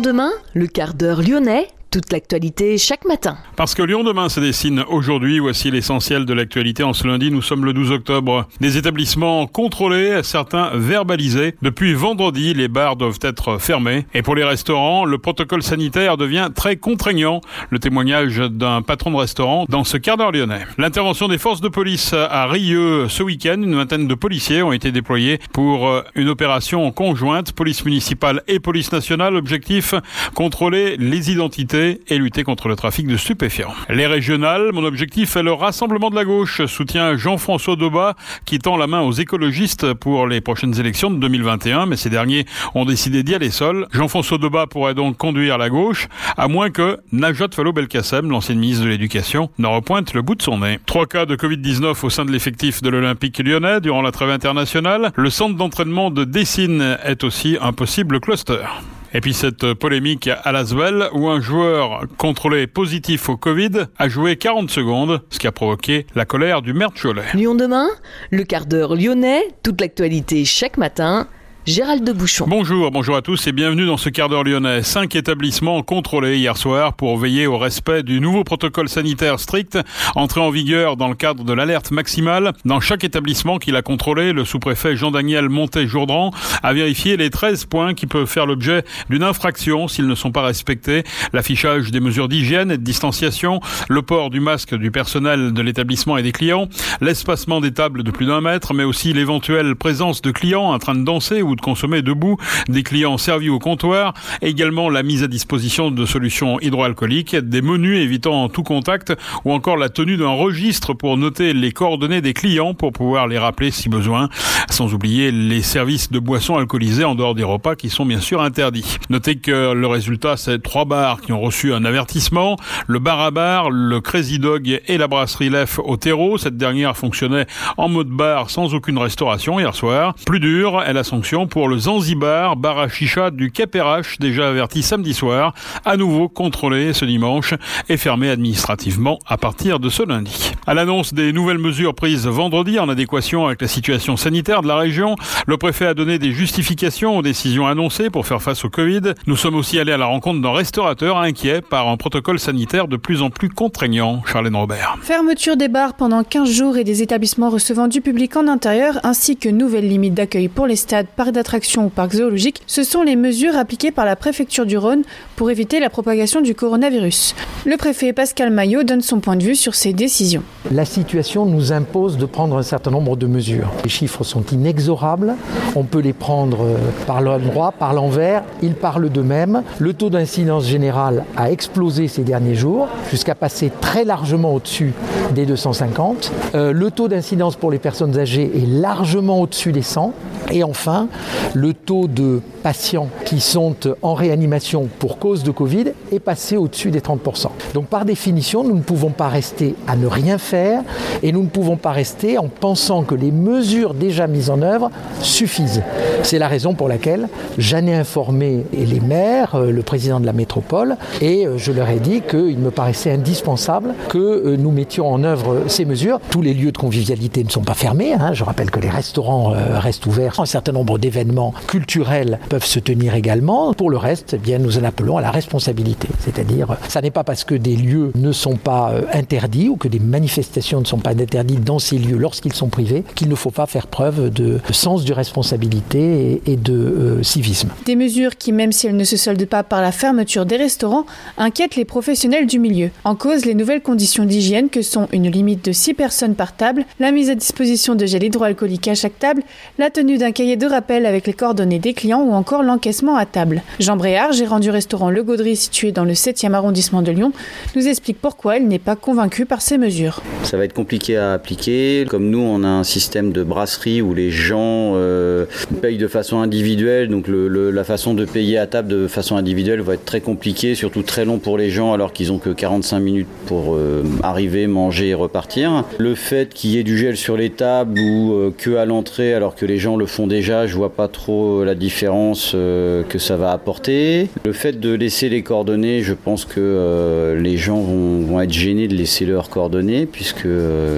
Lyon demain, le quart d'heure lyonnais. Toute l'actualité chaque matin. Parce que Lyon demain se dessine aujourd'hui, voici l'essentiel de l'actualité en ce lundi, nous sommes le 12 octobre. Des établissements contrôlés, certains verbalisés. Depuis vendredi, les bars doivent être fermés. Et pour les restaurants, le protocole sanitaire devient très contraignant. Le témoignage d'un patron de restaurant dans ce quart d'heure lyonnais. L'intervention des forces de police à Rieux ce week-end, une vingtaine de policiers ont été déployés pour une opération conjointe, police municipale et police nationale. Objectif, contrôler les identités et lutter contre le trafic de stupéfiants. Les régionales, mon objectif est le rassemblement de la gauche, soutient Jean-François Debat qui tend la main aux écologistes pour les prochaines élections de 2021, mais ces derniers ont décidé d'y aller seuls. Jean-François Debat pourrait donc conduire la gauche, à moins que Najat Vallaud-Belkacem, l'ancienne ministre de l'Éducation, ne repointe le bout de son nez. 3 cas de Covid-19 au sein de l'effectif de l'Olympique lyonnais durant la trêve internationale. Le centre d'entraînement de Dessine est aussi un possible cluster. Et puis cette polémique à l'Asvel où un joueur contrôlé positif au Covid a joué 40 secondes, ce qui a provoqué la colère du maire de Cholet. Lyon demain, le quart d'heure lyonnais, toute l'actualité chaque matin. Gérald de Bouchon. Bonjour à tous et bienvenue dans ce quart d'heure lyonnais. 5 établissements contrôlés hier soir pour veiller au respect du nouveau protocole sanitaire strict entré en vigueur dans le cadre de l'alerte maximale. Dans chaque établissement qu'il a contrôlé, le sous-préfet Jean-Daniel Montet-Jourdan a vérifié les 13 points qui peuvent faire l'objet d'une infraction s'ils ne sont pas respectés. L'affichage des mesures d'hygiène et de distanciation, le port du masque du personnel de l'établissement et des clients, l'espacement des tables de plus d'1 mètre, mais aussi l'éventuelle présence de clients en train de danser ou de consommer debout, des clients servis au comptoir, également la mise à disposition de solutions hydroalcooliques, des menus évitant tout contact ou encore la tenue d'un registre pour noter les coordonnées des clients pour pouvoir les rappeler si besoin, sans oublier les services de boissons alcoolisées en dehors des repas qui sont bien sûr interdits. Notez que le résultat, c'est 3 bars qui ont reçu un avertissement, le bar à bar, le Crazy Dog et la brasserie Lef au terreau. Cette dernière fonctionnait en mode bar sans aucune restauration hier soir. Plus dure est la sanction pour le Zanzibar, bar à chicha du Cap RH, déjà averti samedi soir, à nouveau contrôlé ce dimanche et fermé administrativement à partir de ce lundi. À l'annonce des nouvelles mesures prises vendredi en adéquation avec la situation sanitaire de la région, le préfet a donné des justifications aux décisions annoncées pour faire face au Covid. Nous sommes aussi allés à la rencontre d'un restaurateur inquiet par un protocole sanitaire de plus en plus contraignant. Charlène Robert. Fermeture des bars pendant 15 jours et des établissements recevant du public en intérieur, ainsi que nouvelles limites d'accueil pour les stades, parcs d'attractions ou parcs zoologiques, ce sont les mesures appliquées par la préfecture du Rhône pour éviter la propagation du coronavirus. Le préfet Pascal Maillot donne son point de vue sur ces décisions. La situation nous impose de prendre un certain nombre de mesures. Les chiffres sont inexorables, on peut les prendre par l'endroit, par l'envers, ils parlent d'eux-mêmes. Le taux d'incidence générale a explosé ces derniers jours, jusqu'à passer très largement au-dessus des 250. Le taux d'incidence pour les personnes âgées est largement au-dessus des 100. Et enfin, le taux de patients qui sont en réanimation pour cause de Covid est passé au-dessus des 30%. Donc par définition, nous ne pouvons pas rester à ne rien faire et nous ne pouvons pas rester en pensant que les mesures déjà mises en œuvre suffisent. C'est la raison pour laquelle j'en ai informé les maires, le président de la métropole, et je leur ai dit qu'il me paraissait indispensable que nous mettions en œuvre ces mesures. Tous les lieux de convivialité ne sont pas fermés. Je rappelle que les restaurants restent ouverts. Un certain nombre d'événements culturels peuvent se tenir également. Pour le reste, eh bien, nous en appelons à la responsabilité. C'est-à-dire, ça n'est pas parce que des lieux ne sont pas interdits ou que des manifestations ne sont pas interdites dans ces lieux lorsqu'ils sont privés qu'il ne faut pas faire preuve de sens de responsabilité et de civisme. Des mesures qui, même si elles ne se soldent pas par la fermeture des restaurants, inquiètent les professionnels du milieu. En cause, les nouvelles conditions d'hygiène que sont une limite de 6 personnes par table, la mise à disposition de gel hydroalcoolique à chaque table, la tenue d'un cahier de rappel avec les coordonnées des clients ou encore l'encaissement à table. Jean Bréard, gérant du restaurant Le Gaudry situé dans le 7e arrondissement de Lyon, nous explique pourquoi il n'est pas convaincu par ces mesures. Ça va être compliqué à appliquer. Comme nous, on a un système de brasserie où les gens payent de façon individuelle, donc la façon de payer à table de façon individuelle va être très compliquée, surtout très long pour les gens alors qu'ils n'ont que 45 minutes pour arriver, manger et repartir. Le fait qu'il y ait du gel sur les tables ou que à l'entrée alors que les gens le font déjà, je vois pas trop la différence que ça va apporter. Le fait de laisser les coordonnées, je pense que les gens vont être gênés de laisser leurs coordonnées puisque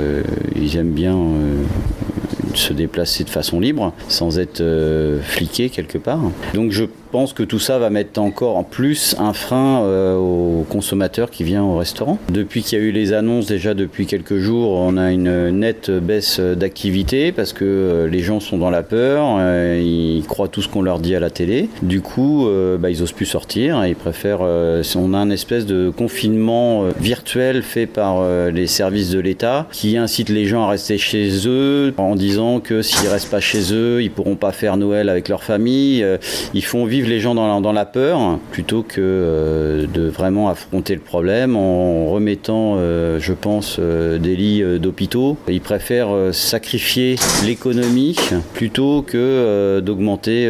ils aiment bien se déplacer de façon libre sans être fliqués quelque part. Donc je pense que tout ça va mettre encore en plus un frein aux consommateurs qui viennent au restaurant. Depuis qu'il y a eu les annonces, déjà depuis quelques jours, on a une nette baisse d'activité parce que les gens sont dans la peur, ils croient tout ce qu'on leur dit à la télé. Du coup, ils osent plus sortir, ils préfèrent... on a un espèce de confinement virtuel fait par les services de l'État qui incite les gens à rester chez eux en disant que s'ils ne restent pas chez eux, ils ne pourront pas faire Noël avec leur famille. Ils font vivre les gens dans la peur plutôt que de vraiment affronter le problème en remettant, je pense, des lits d'hôpitaux. Ils préfèrent sacrifier l'économie plutôt que d'augmenter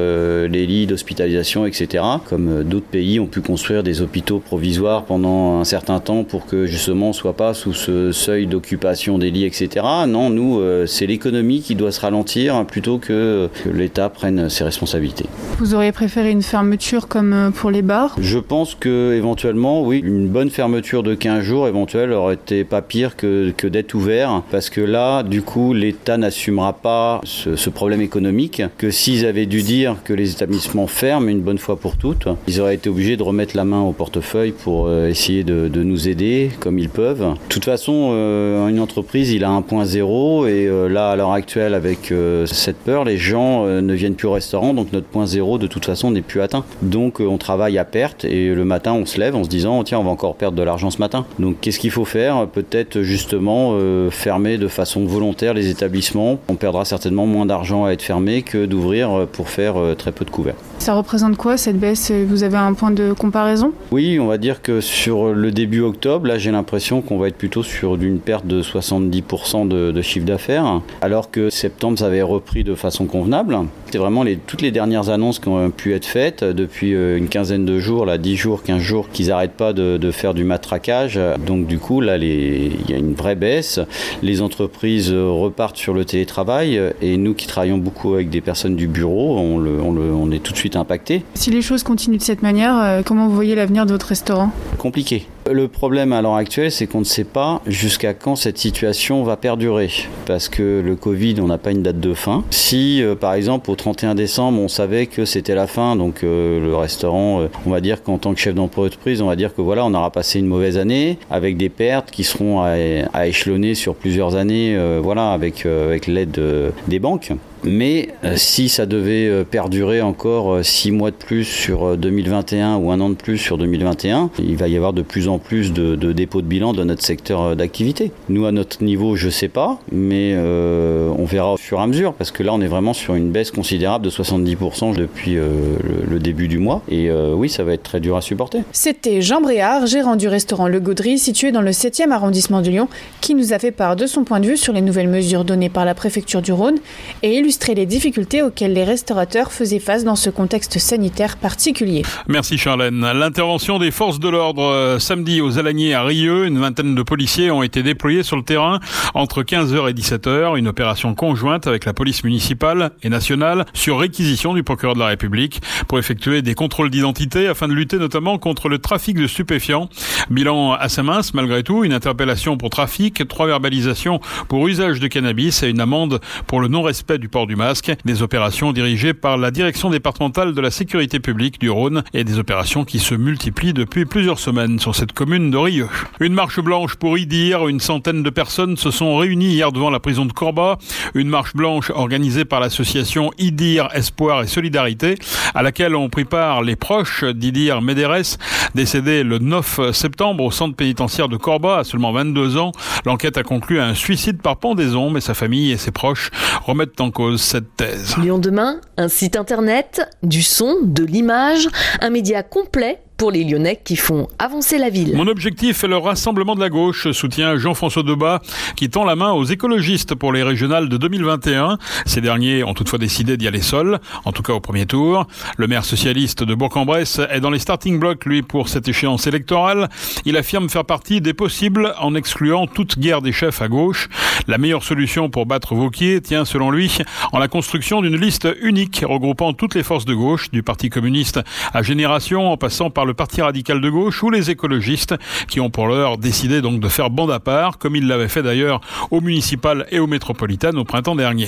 les lits d'hospitalisation, etc. Comme d'autres pays ont pu construire des hôpitaux provisoires pendant un certain temps pour que justement on ne soit pas sous ce seuil d'occupation des lits, etc. Non, nous, c'est l'économie qui doit se ralentir plutôt que l'État prenne ses responsabilités. Vous auriez préféré une fermeture comme pour les bars ? Je pense que éventuellement, oui, une bonne fermeture de 15 jours éventuelle aurait été pas pire que d'être ouvert, parce que là, du coup, l'État n'assumera pas ce problème économique, que s'ils avaient dû dire que les établissements ferment une bonne fois pour toutes, ils auraient été obligés de remettre la main au portefeuille pour essayer de nous aider comme ils peuvent. De toute façon, une entreprise, il a un point zéro, et là, à l'heure actuelle, avec cette peur, les gens ne viennent plus au restaurant, donc notre point zéro, de toute façon, n'est plus atteint. Donc, on travaille à perte, et le matin, on se lève en se disant, tiens, on va encore perdre de l'argent ce matin. Donc, qu'est-ce qu'il faut faire ? Peut-être, justement, fermer de façon volontaire les établissements. On perdra certainement moins d'argent à être fermé que d'ouvrir pour faire très peu de couverts. Ça représente quoi, cette baisse ? Vous avez un point de comparaison ? Oui, on va dire que sur le début octobre, là, j'ai l'impression qu'on va être plutôt sur une perte de 70% de chiffre d'affaires, alors que septembre, ça avait repris de façon convenable. C'est vraiment toutes les dernières annonces qui ont pu être faites depuis une quinzaine de jours, là, 10 jours, 15 jours, qu'ils n'arrêtent pas de faire du matraquage. Donc du coup, là, il y a une vraie baisse. Les entreprises repartent sur le télétravail, et nous qui travaillons beaucoup avec des personnes du bureau, on est tout de suite impactés. Si les choses continuent de cette manière, comment vous voyez l'avenir de votre restaurant ? Compliqué. Le problème à l'heure actuelle, c'est qu'on ne sait pas jusqu'à quand cette situation va perdurer. Parce que le Covid, on n'a pas une date de fin. Si, par exemple, au 31 décembre, on savait que c'était la fin, donc le restaurant, on va dire qu'en tant que chef d'entreprise, on va dire que voilà, on aura passé une mauvaise année, avec des pertes qui seront à échelonner sur plusieurs années, voilà, avec l'aide des banques. Mais si ça devait perdurer encore 6 mois de plus sur 2021 ou un an de plus sur 2021, il va y avoir de plus en plus de dépôts de bilan dans notre secteur d'activité. Nous, à notre niveau, je ne sais pas, mais on verra au fur et à mesure, parce que là, on est vraiment sur une baisse considérable de 70% depuis le début du mois. Et oui, ça va être très dur à supporter. C'était Jean Bréard, gérant du restaurant Le Gaudry, situé dans le 7e arrondissement de Lyon, qui nous a fait part de son point de vue sur les nouvelles mesures données par la préfecture du Rhône et illustrer les difficultés auxquelles les restaurateurs faisaient face dans ce contexte sanitaire particulier. Merci Charlène. L'intervention des forces de l'ordre samedi aux Alagniers à Rieux, une vingtaine de policiers ont été déployés sur le terrain entre 15h et 17h, une opération conjointe avec la police municipale et nationale sur réquisition du procureur de la République pour effectuer des contrôles d'identité afin de lutter notamment contre le trafic de stupéfiants. Bilan assez mince malgré tout, une interpellation pour trafic, 3 verbalisations pour usage de cannabis et une amende pour le non-respect du port du masque. Des opérations dirigées par la direction départementale de la sécurité publique du Rhône et des opérations qui se multiplient depuis plusieurs semaines sur cette commune de Rieux. Une marche blanche pour Idir, une centaine de personnes se sont réunies hier devant la prison de Corba. Une marche blanche organisée par l'association Idir Espoir et Solidarité, à laquelle ont pris part les proches d'Idir Médérès, décédé le 9 septembre au centre pénitentiaire de Corba à seulement 22 ans. L'enquête a conclu à un suicide par pendaison, mais sa famille et ses proches remettent en cause cette thèse. Lyon demain, un site internet, du son, de l'image, un média complet pour les Lyonnais qui font avancer la ville. Mon objectif est le rassemblement de la gauche, soutient Jean-François Debat, qui tend la main aux écologistes pour les régionales de 2021. Ces derniers ont toutefois décidé d'y aller seuls, en tout cas au premier tour. Le maire socialiste de Bourg-en-Bresse est dans les starting blocks, lui, pour cette échéance électorale. Il affirme faire partie des possibles en excluant toute guerre des chefs à gauche. La meilleure solution pour battre Wauquiez tient, selon lui, en la construction d'une liste unique regroupant toutes les forces de gauche, du Parti communiste à Génération, en passant par le Parti radical de gauche ou les écologistes, qui ont pour l'heure décidé donc de faire bande à part, comme ils l'avaient fait d'ailleurs aux municipales et aux métropolitaines au printemps dernier.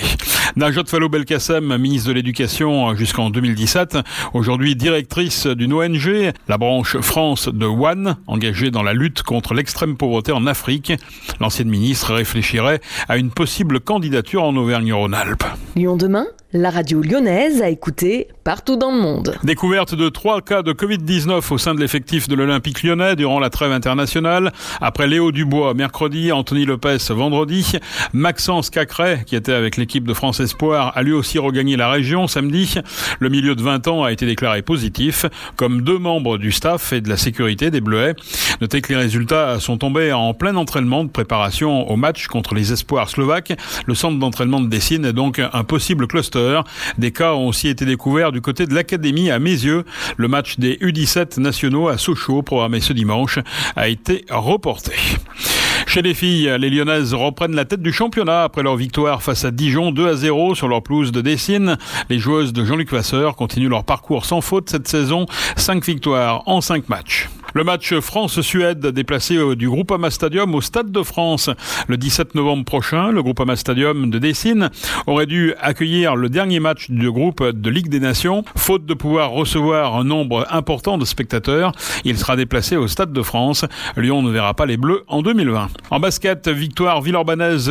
Najat Vallaud-Belkacem, ministre de l'Éducation jusqu'en 2017, aujourd'hui directrice d'une ONG, la branche France de One, engagée dans la lutte contre l'extrême pauvreté en Afrique. L'ancienne ministre réfléchirait à une possible candidature en Auvergne-Rhône-Alpes. Lyon demain, la radio lyonnaise a écouté partout dans le monde. Découverte de 3 cas de Covid-19 au sein de l'effectif de l'Olympique lyonnais durant la trêve internationale. Après Léo Dubois mercredi, Anthony Lopez vendredi, Maxence Cacret, qui était avec l'équipe de France Espoir, a lui aussi regagné la région samedi. Le milieu de 20 ans a été déclaré positif, comme 2 membres du staff et de la sécurité des Bleuets. Notez que les résultats sont tombés en plein entraînement de préparation au match contre les Espoirs slovaques. Le centre d'entraînement de Dessine est donc un possible cluster. Des cas ont aussi été découverts du côté de l'Académie à Mézieux. Le match des U17 nationaux à Sochaux, programmé ce dimanche, a été reporté. Chez les filles, les Lyonnaises reprennent la tête du championnat après leur victoire face à Dijon 2-0 sur leur pelouse de Dessine. Les joueuses de Jean-Luc Vasseur continuent leur parcours sans faute cette saison. 5 victoires en 5 matchs. Le match France-Suède déplacé du Groupama Stadium au Stade de France le 17 novembre prochain. Le Groupama Stadium de Dessine aurait dû accueillir le dernier match du groupe de Ligue des Nations. Faute de pouvoir recevoir un nombre important de spectateurs, il sera déplacé au Stade de France. Lyon ne verra pas les Bleus en 2020. En basket, victoire villeurbannaise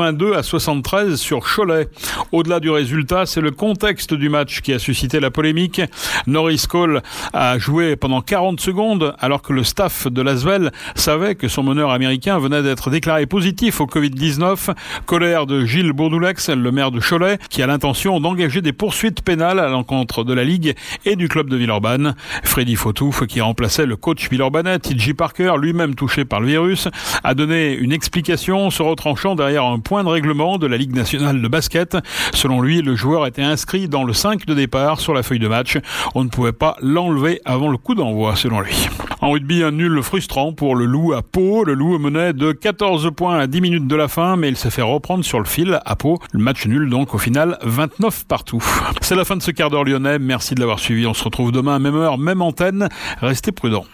82-73 sur Cholet. Au-delà du résultat, c'est le contexte du match qui a suscité la polémique. Norris Cole a joué pendant 40 secondes alors que le staff de l'Asvel savait que son meneur américain venait d'être déclaré positif au Covid-19. Colère de Gilles Bourdoulex, le maire de Cholet, qui a l'intention d'engager des poursuites pénales à l'encontre de la Ligue et du club de Villeurbanne. Freddy Fautouf, qui remplaçait le coach villeurbanais, TJ Parker, lui-même touché par le virus, a donné une explication se retranchant derrière un point de règlement de la Ligue nationale de basket. Selon lui, le joueur était inscrit dans le 5 de départ sur la feuille de match. On ne pouvait pas l'enlever avant le coup d'envoi, selon lui. En rugby, un nul frustrant pour le Loup à Pau. Le Loup menait de 14 points à 10 minutes de la fin, mais il s'est fait reprendre sur le fil à Pau. Le match nul donc au final 29 partout. C'est la fin de ce quart d'heure lyonnais. Merci de l'avoir suivi. On se retrouve demain à même heure, même antenne. Restez prudents.